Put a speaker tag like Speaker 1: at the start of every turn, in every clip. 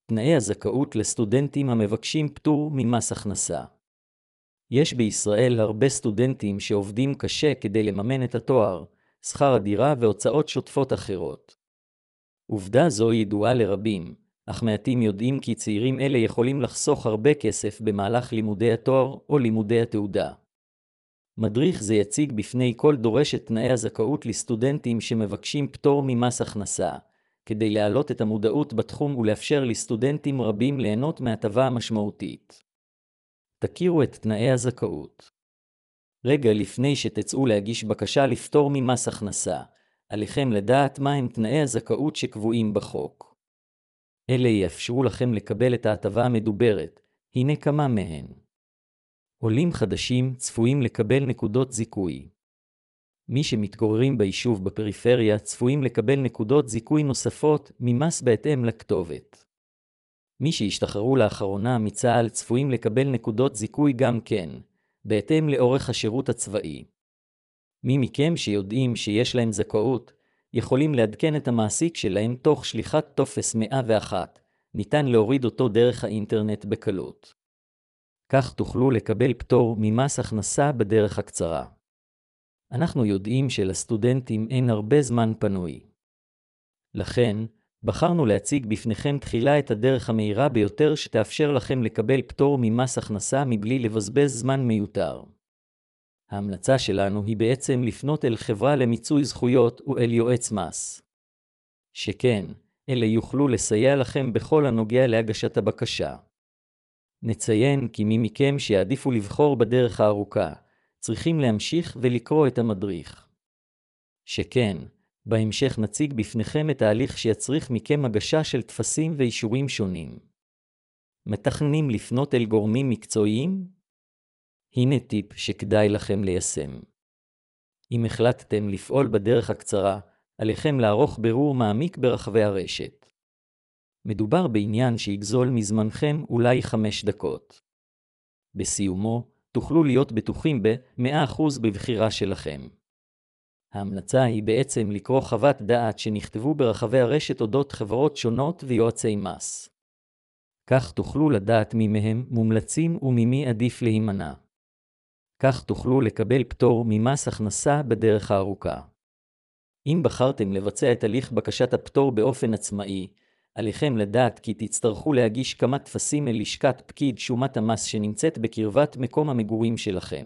Speaker 1: תנאי הזכאות לסטודנטים המבקשים פטור ממס הכנסה. יש בישראל הרבה סטודנטים שעובדים קשה כדי לממן את התואר, שכר הדירה והוצאות שוטפות אחרות. עובדה זו ידועה לרבים, אך מעטים יודעים כי צעירים אלה יכולים לחסוך הרבה כסף במהלך לימודי התואר או לימודי התעודה. מדריך זה יציג בפני כל דורש את תנאי הזכאות לסטודנטים שמבקשים פטור ממס הכנסה, כדי להעלות את המודעות בתחום ולאפשר לסטודנטים רבים ליהנות מהטבה המשמעותית. תכירו את תנאי הזכאות. רגע לפני שתצאו להגיש בקשה לפטור ממס הכנסה, עליכם לדעת מהם תנאי הזכאות שקבועים בחוק. אלה יאפשרו לכם לקבל את ההטבה המדוברת, הנה כמה מהן. עולים חדשים צפויים לקבל נקודות זיכוי. מי שמתגוררים ביישוב בפריפריה צפויים לקבל נקודות זיכוי נוספות ממס בהתאם לכתובת. מי שהשתחררו לאחרונה מצה"ל צפויים לקבל נקודות זיכוי גם כן, בהתאם לאורך השירות הצבאי. מי מכם שיודעים שיש להם זכאות, יכולים לעדכן את המעסיק שלהם תוך שליחת טופס 101, ניתן להוריד אותו דרך האינטרנט בקלות. כך תוכלו לקבל פטור ממס הכנסה בדרך הקצרה. אנחנו יודעים שלסטודנטים אין הרבה זמן פנוי. לכן, בחרנו להציג בפניכם תחילה את הדרך המהירה ביותר שתאפשר לכם לקבל פטור ממס הכנסה מבלי לבזבז זמן מיותר. ההמלצה שלנו היא בעצם לפנות אל חברה למיצוי זכויות ואל יועץ מס. שכן, אלה יוכלו לסייע לכם בכל הנוגע להגשת הבקשה. נציין כי מי מכם שיעדיפו לבחור בדרך הארוכה, צריכים להמשיך ולקרוא את המדריך. שכן, בהמשך נציג בפניכם את ההליך שיצריך מכם הגשה של טפסים ואישורים שונים. מתכננים לפנות אל גורמים מקצועיים? הנה טיפ שכדאי לכם ליישם. אם החלטתם לפעול בדרך הקצרה, עליכם לערוך בירור מעמיק ברחבי הרשת. מדובר בעניין שיגזול מזמנכם אולי 5 דקות. בסיומו, תוכלו להיות בטוחים ב-100% בבחירה שלכם. ההמלצה היא בעצם לקרוא חוות דעת שנכתבו ברחבי הרשת אודות חברות שונות ויועצי מס. כך תוכלו לדעת מי מהם מומלצים וממי עדיף להימנע. כך תוכלו לקבל פטור ממס הכנסה בדרך הארוכה. אם בחרתם לבצע את הליך בקשת הפטור באופן עצמאי, עליכם לדעת כי תצטרכו להגיש כמה טפסים אל לשכת פקיד שומת המס שנמצאת בקרבת מקום המגורים שלכם.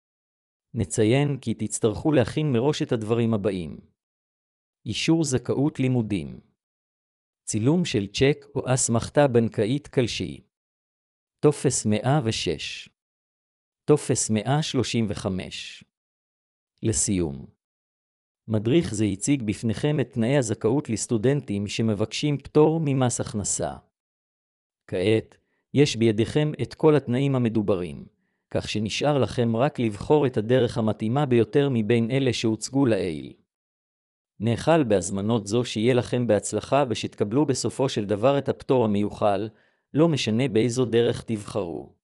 Speaker 1: נציין כי תצטרכו להכין מראש את הדברים הבאים. אישור זכאות לימודים. צילום של צ'ק או אסמכתה בנקאית כלשהי. טופס 106. טופס 135. לסיום. מדריך זה יציג בפניכם את תנאי הזכאות לסטודנטים שמבקשים פטור ממס הכנסה. כעת, יש בידיכם את כל התנאים המדוברים, כך שנשאר לכם רק לבחור את הדרך המתאימה ביותר מבין אלה שהוצגו לעיל. נאחל בהזמנות זו שיהיה לכם בהצלחה ושתקבלו בסופו של דבר את הפטור המיוחל, לא משנה באיזו דרך תבחרו.